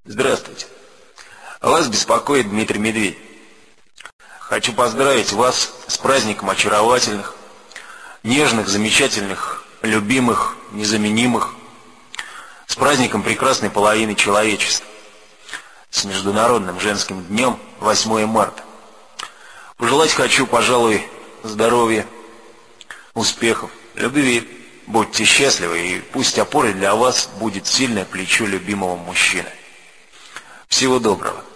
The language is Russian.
Здравствуйте. Вас беспокоит Дмитрий Медведь. Хочу поздравить вас с праздником очаровательных, нежных, замечательных, любимых, незаменимых, с праздником прекрасной половины человечества, с Международным женским днем 8 марта. Пожелать хочу, пожалуй, здоровья, успехов, любви. Будьте счастливы, и пусть опорой для вас будет сильное плечо любимого мужчины. Всего доброго.